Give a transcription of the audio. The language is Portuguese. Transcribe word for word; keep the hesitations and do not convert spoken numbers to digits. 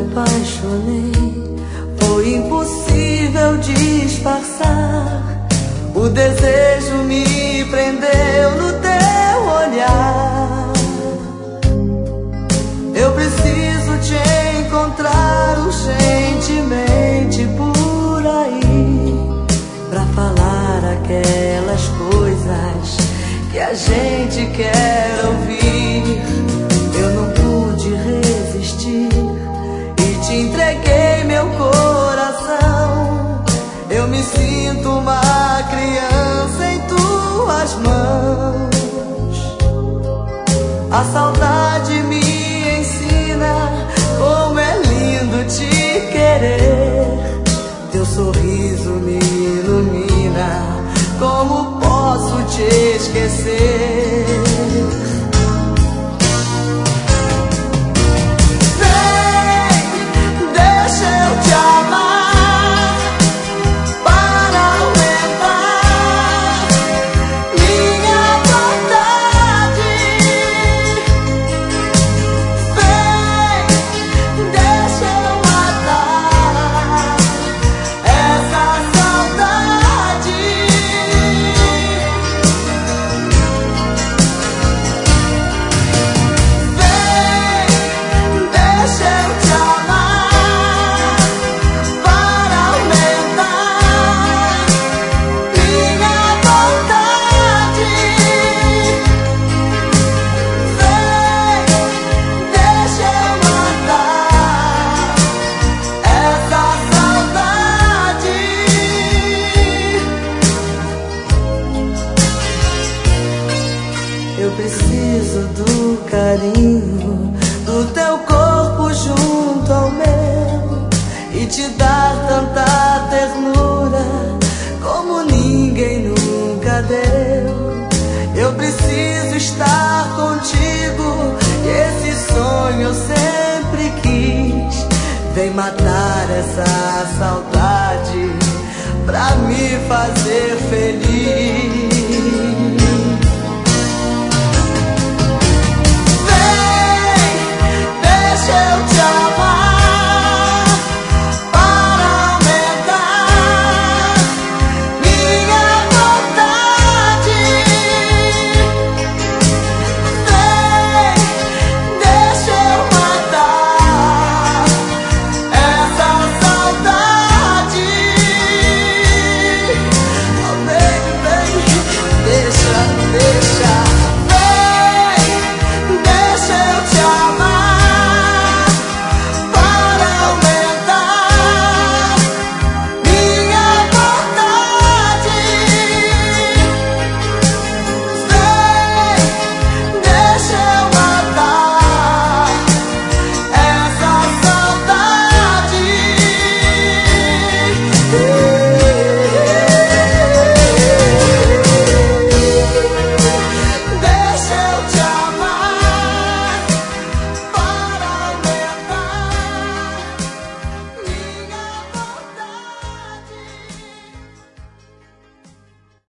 apaixonei, foi impossível disfarçar. O desejo me prendeu no teu olhar. Eu preciso te encontrar urgentemente por aí, pra falar aquelas coisas que a gente quer ouvir. Eu não pude resistir e te entreguei meu coração. Eu me sinto uma criança em tuas mãos. A saudade me ensina como é lindo te querer. Teu sorriso me ilumina, como posso te esquecer? Eu preciso do carinho do teu corpo junto ao meu e te dar tanta ternura como ninguém nunca deu. Eu preciso estar contigo, esse sonho eu sempre quis. Vem matar essa saudade pra me fazer feliz.